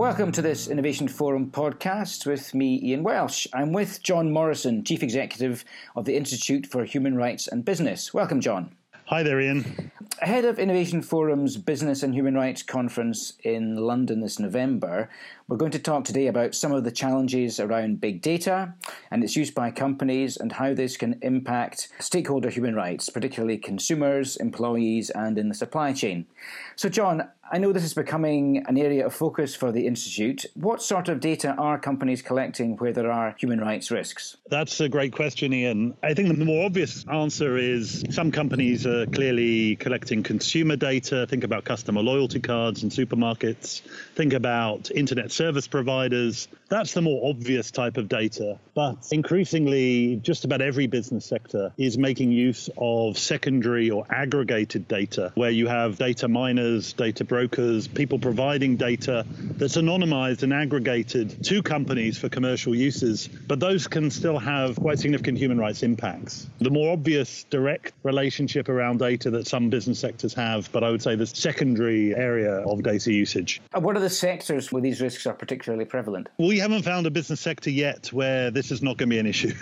Welcome to this Innovation Forum podcast with me, Ian Welsh. I'm with John Morrison, Chief Executive of the Institute for Human Rights and Business. Welcome, John. Hi there, Ian. Ahead of Innovation Forum's Business and Human Rights Conference in London this November, we're going to talk today about some of the challenges around big data and its use by companies and how this can impact stakeholder human rights, particularly consumers, employees, and in the supply chain. So, John, I know this is becoming an area of focus for the Institute. What sort of data are companies collecting where there are human rights risks? That's a great question, Ian. I think the more obvious answer is some companies are clearly collecting consumer data. Think about customer loyalty cards in supermarkets. Think about internet service providers. That's the more obvious type of data. But increasingly, just about every business sector is making use of secondary or aggregated data, where you have data miners, data brokers, people providing data that's anonymized and aggregated to companies for commercial uses. But those can still have quite significant human rights impacts. The more obvious direct relationship around data that some business sectors have, but I would say the secondary area of data usage. And what are the sectors where these risks are particularly prevalent? We haven't found a business sector yet where this is not going to be an issue.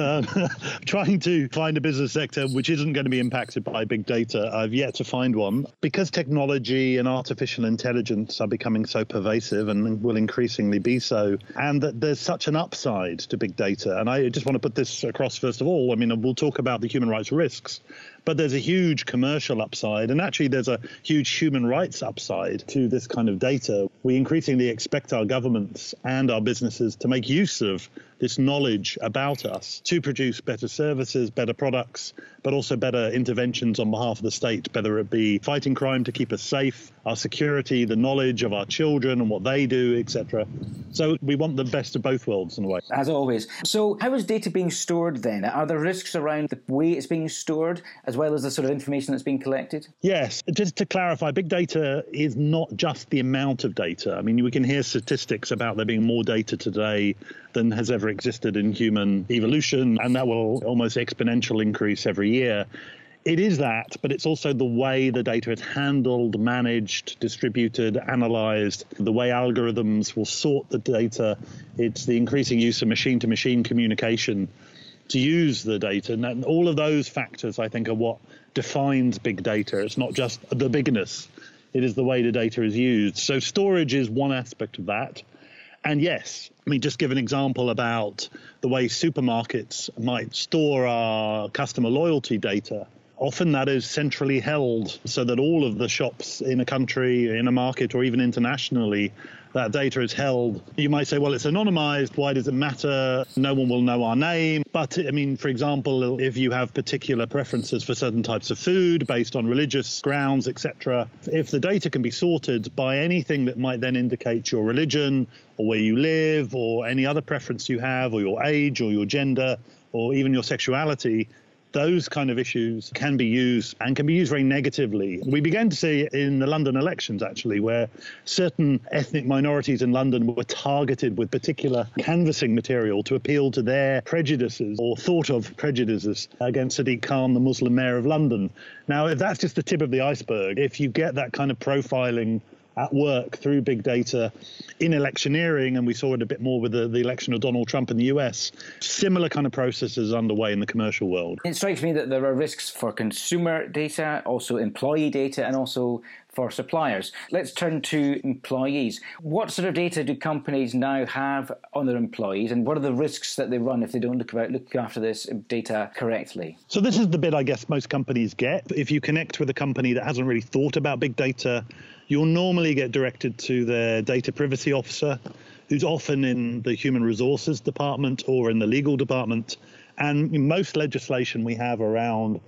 Trying to find a business sector which isn't going to be impacted by big data, I've yet to find one. Because technology and artificial intelligence are becoming so pervasive and will increasingly be so, and that there's such an upside to big data. And I just want to put this across first of all. I mean, we'll talk about the human rights risks, but there's a huge commercial upside, and actually there's a huge human rights upside to this kind of data. We increasingly expect our governments and our businesses to make use of this knowledge about us to produce better services, better products, but also better interventions on behalf of the state, whether it be fighting crime to keep us safe, our security, the knowledge of our children and what they do, etc. So we want the best of both worlds in a way. As always. So how is data being stored then? Are there risks around the way it's being stored as well as the sort of information that's being collected? Yes. Just to clarify, big data is not just the amount of data. I mean, we can hear statistics about there being more data today than has ever existed in human evolution, and that will almost exponential increase every year. It is that, but it's also the way the data is handled, managed, distributed, analyzed, the way algorithms will sort the data. It's the increasing use of machine-to-machine communication to use the data. And all of those factors, I think, are what defines big data. It's not just the bigness. It is the way the data is used. So storage is one aspect of that. And yes, I mean, just give an example about the way supermarkets might store our customer loyalty data. Often that is centrally held so that all of the shops in a country, in a market, or even internationally, that data is held. You might say, well, it's anonymized. Why does it matter? No one will know our name. But I mean, for example, if you have particular preferences for certain types of food based on religious grounds, etc., if the data can be sorted by anything that might then indicate your religion or where you live or any other preference you have or your age or your gender or even your sexuality, those kind of issues can be used and can be used very negatively. We began to see it in the London elections, actually, where certain ethnic minorities in London were targeted with particular canvassing material to appeal to their prejudices or thought of prejudices against Sadiq Khan, the Muslim mayor of London. Now, if that's just the tip of the iceberg, if you get that kind of profiling at work through big data in electioneering, and we saw it a bit more with the election of Donald Trump in the US. Similar kind of processes underway in the commercial world. It strikes me that there are risks for consumer data, also employee data, and also for suppliers. Let's turn to employees. What sort of data do companies now have on their employees, and what are the risks that they run if they don't look after this data correctly? So this is the bit I guess most companies get. If you connect with a company that hasn't really thought about big data, you'll normally get directed to their data privacy officer, who's often in the human resources department or in the legal department. And most legislation we have around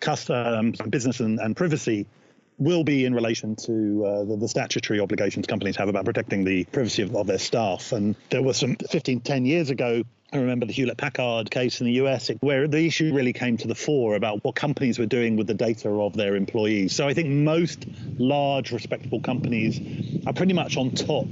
business and privacy will be in relation to the statutory obligations companies have about protecting the privacy of their staff. And there was some 10 years ago, I remember the Hewlett-Packard case in the US, where the issue really came to the fore about what companies were doing with the data of their employees. So I think most large, respectable companies are pretty much on top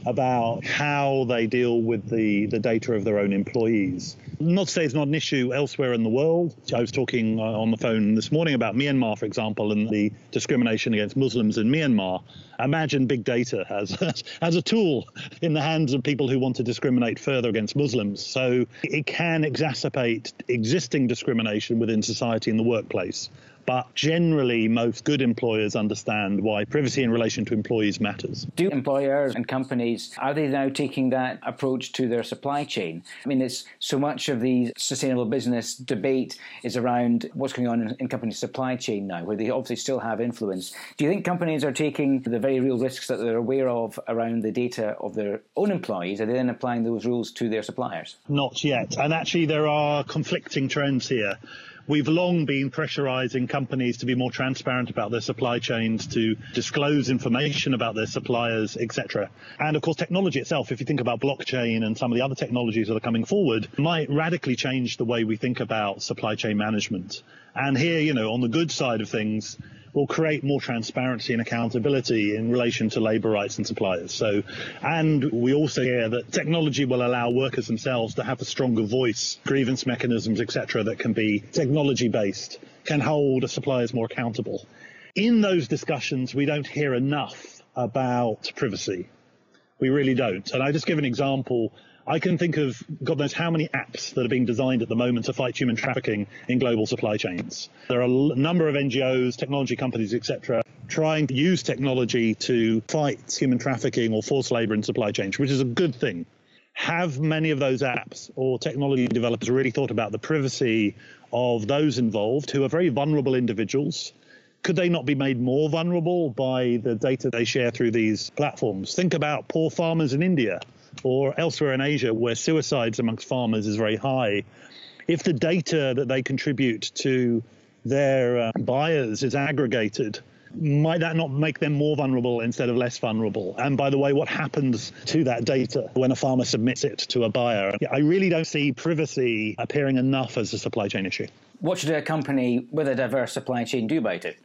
about how they deal with the data of their own employees. Not to say it's not an issue elsewhere in the world. I was talking on the phone this morning about Myanmar, for example, and the discrimination against Muslims in Myanmar. Imagine big data as a tool in the hands of people who want to discriminate further against Muslims. So it can exacerbate existing discrimination within society in the workplace. But generally, most good employers understand why privacy in relation to employees matters. Do employers and companies, are they now taking that approach to their supply chain? I mean, it's so much of the sustainable business debate is around what's going on in companies' supply chain now, where they obviously still have influence. Do you think companies are taking the very real risks that they're aware of around the data of their own employees? Are they then applying those rules to their suppliers? Not yet. And actually, there are conflicting trends here. We've long been pressurizing companies to be more transparent about their supply chains, to disclose information about their suppliers, etc. And of course, technology itself, if you think about blockchain and some of the other technologies that are coming forward, might radically change the way we think about supply chain management. And here, on the good side of things, will create more transparency and accountability in relation to labour rights and suppliers. And we also hear that technology will allow workers themselves to have a stronger voice, grievance mechanisms, etc., that can be technology-based, can hold suppliers more accountable. In those discussions, we don't hear enough about privacy. We really don't. And I just give an example. I can think of God knows how many apps that are being designed at the moment to fight human trafficking in global supply chains. There are a number of NGOs, technology companies, etc., trying to use technology to fight human trafficking or forced labour in supply chains, which is a good thing. Have many of those apps or technology developers really thought about the privacy of those involved who are very vulnerable individuals? Could they not be made more vulnerable by the data they share through these platforms? Think about poor farmers in India or elsewhere in Asia where suicides amongst farmers is very high. If the data that they contribute to their buyers is aggregated, might that not make them more vulnerable instead of less vulnerable? And by the way, what happens to that data when a farmer submits it to a buyer? I really don't see privacy appearing enough as a supply chain issue. What should a company with a diverse supply chain do about it?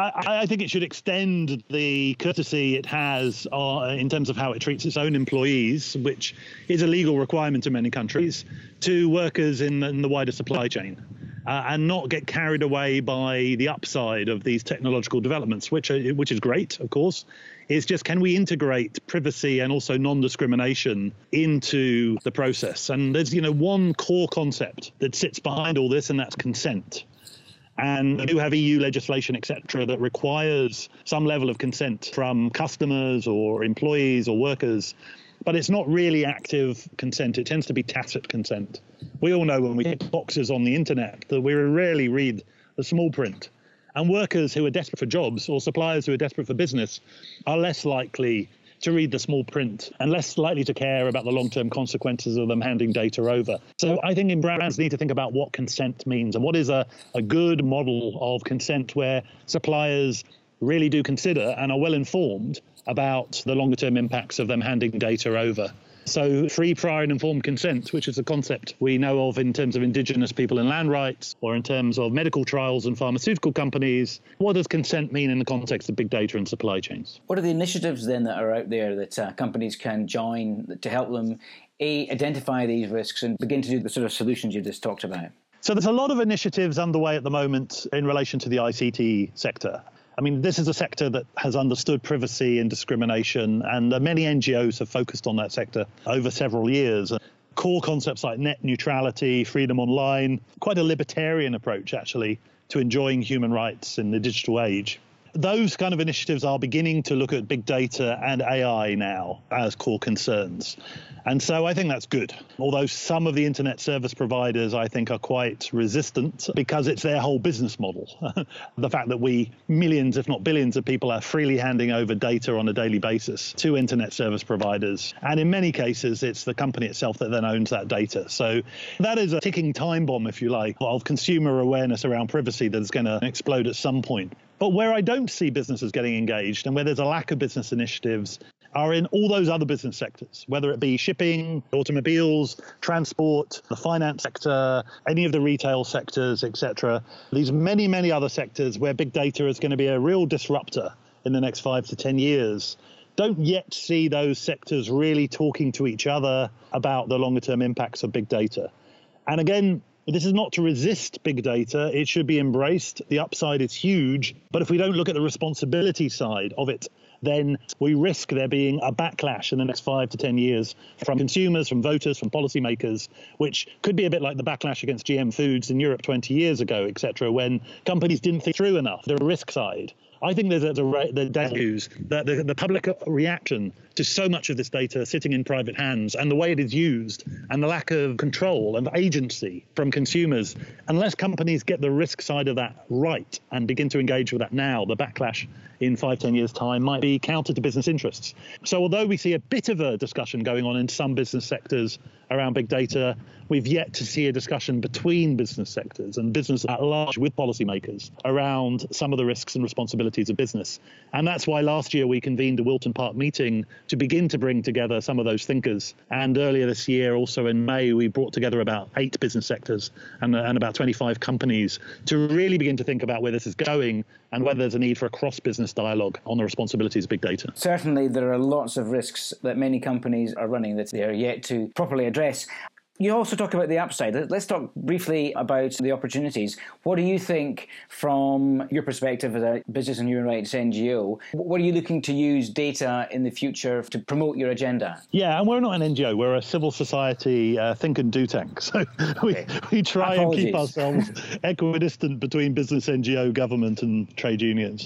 I think it should extend the courtesy it has in terms of how it treats its own employees, which is a legal requirement in many countries, to workers in the wider supply chain. And not get carried away by the upside of these technological developments, which is great, of course. It's just, can we integrate privacy and also non-discrimination into the process? And there's, one core concept that sits behind all this, and that's consent. And we do have EU legislation, etc., that requires some level of consent from customers or employees or workers. But it's not really active consent. It tends to be tacit consent. We all know when we hit boxes on the internet that we rarely read the small print. And workers who are desperate for jobs or suppliers who are desperate for business are less likely to read the small print and less likely to care about the long-term consequences of them handing data over. So I think brands need to think about what consent means and what is a good model of consent where suppliers really do consider and are well informed about the longer-term impacts of them handing data over. So free, prior and informed consent, which is a concept we know of in terms of indigenous people and land rights, or in terms of medical trials and pharmaceutical companies. What does consent mean in the context of big data and supply chains? What are the initiatives then that are out there that companies can join to help them, identify these risks and begin to do the sort of solutions you just talked about? So there's a lot of initiatives underway at the moment in relation to the ICT sector. I mean, this is a sector that has understood privacy and discrimination, and many NGOs have focused on that sector over several years. Core concepts like net neutrality, freedom online, quite a libertarian approach, actually, to enjoying human rights in the digital age. Those kind of initiatives are beginning to look at big data and AI now as core concerns. And so I think that's good. Although some of the internet service providers, I think, are quite resistant because it's their whole business model. The fact that millions, if not billions of people are freely handing over data on a daily basis to internet service providers. And in many cases, it's the company itself that then owns that data. So that is a ticking time bomb, if you like, of consumer awareness around privacy that is going to explode at some point. But where I don't see businesses getting engaged and where there's a lack of business initiatives are in all those other business sectors, whether it be shipping, automobiles, transport, the finance sector, any of the retail sectors, etc. These many, many other sectors where big data is going to be a real disruptor in the next 5 to 10 years don't yet see those sectors really talking to each other about the longer term impacts of big data. And again, this is not to resist big data. It should be embraced. The upside is huge. But if we don't look at the responsibility side of it, then we risk there being a backlash in the next 5 to 10 years from consumers, from voters, from policymakers, which could be a bit like the backlash against GM foods in Europe 20 years ago, et cetera, when companies didn't think through enough the risk side. I think there's the issues that the public reaction to so much of this data sitting in private hands and the way it is used and the lack of control and agency from consumers, unless companies get the risk side of that right and begin to engage with that now, the backlash in 5-10 years' time might be counter to business interests. So although we see a bit of a discussion going on in some business sectors around big data, we've yet to see a discussion between business sectors and business at large with policymakers around some of the risks and responsibilities of business. And that's why last year we convened a Wilton Park meeting to begin to bring together some of those thinkers. And earlier this year, also in May, we brought together about 8 business sectors and about 25 companies to really begin to think about where this is going and whether there's a need for a cross-business dialogue on the responsibilities of big data. Certainly, there are lots of risks that many companies are running that they are yet to properly address. You also talk about the upside. Let's talk briefly about the opportunities. What do you think from your perspective as a business and human rights NGO? What are you looking to use data in the future to promote your agenda? Yeah, and we're not an NGO. We're a civil society think and do tank. So we try and keep ourselves equidistant between business, NGO, government and trade unions.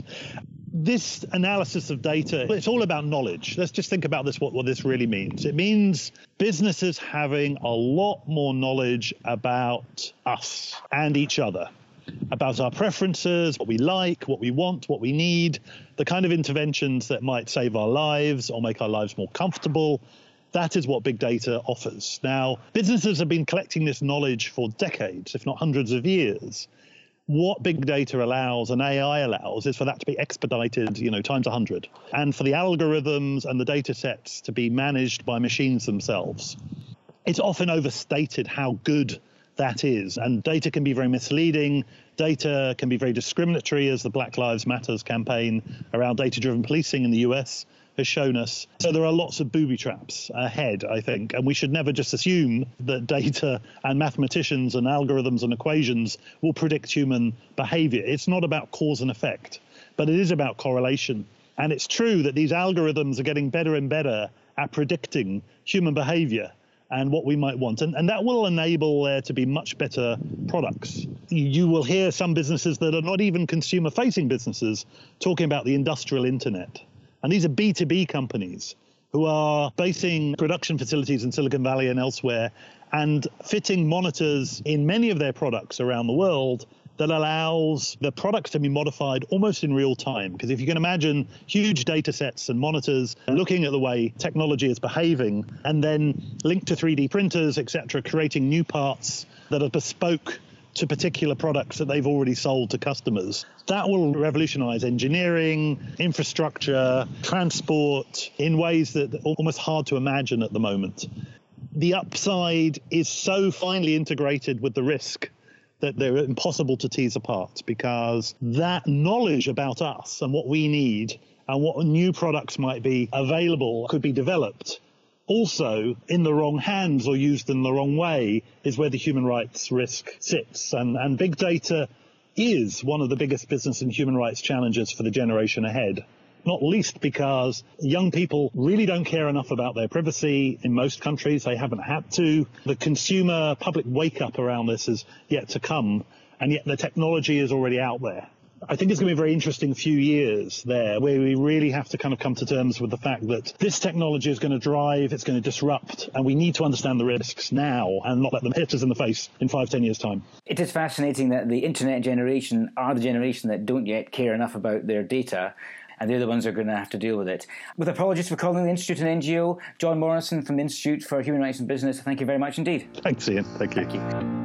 This analysis of data, it's all about knowledge. Let's just think about this, what this really means. It means businesses having a lot more knowledge about us and each other, about our preferences, what we like, what we want, what we need, the kind of interventions that might save our lives or make our lives more comfortable. That is what big data offers. Now, businesses have been collecting this knowledge for decades, if not hundreds of years. What big data allows and AI allows is for that to be expedited, times 100, and for the algorithms and the data sets to be managed by machines themselves. It's often overstated how good that is, and data can be very misleading. Data can be very discriminatory, as the Black Lives Matter campaign around data-driven policing in the US has shown us. So there are lots of booby traps ahead, I think, and we should never just assume that data and mathematicians and algorithms and equations will predict human behavior. It's not about cause and effect, but it is about correlation. And it's true that these algorithms are getting better and better at predicting human behavior and what we might want. And that will enable there to be much better products. You will hear some businesses that are not even consumer-facing businesses talking about the industrial internet. And these are B2B companies who are basing production facilities in Silicon Valley and elsewhere and fitting monitors in many of their products around the world that allows the products to be modified almost in real time. Because if you can imagine huge data sets and monitors looking at the way technology is behaving and then linked to 3D printers, et cetera, creating new parts that are bespoke to particular products that they've already sold to customers. That will revolutionize engineering, infrastructure, transport in ways that are almost hard to imagine at the moment. The upside is so finely integrated with the risk that they're impossible to tease apart, because that knowledge about us and what we need and what new products might be available could be developed also in the wrong hands or used in the wrong way is where the human rights risk sits. And big data is one of the biggest business and human rights challenges for the generation ahead, not least because young people really don't care enough about their privacy. In most countries, they haven't had to. The consumer public wake-up around this is yet to come, and yet the technology is already out there. I think it's going to be a very interesting few years there, where we really have to kind of come to terms with the fact that this technology is going to drive, it's going to disrupt, and we need to understand the risks now and not let them hit us in the face in 5-10 years' time. It is fascinating that the internet generation are the generation that don't yet care enough about their data, and they're the ones who are going to have to deal with it. With apologies for calling the Institute an NGO, John Morrison from the Institute for Human Rights and Business, thank you very much indeed. Thanks, Ian. Thank you. Thank you.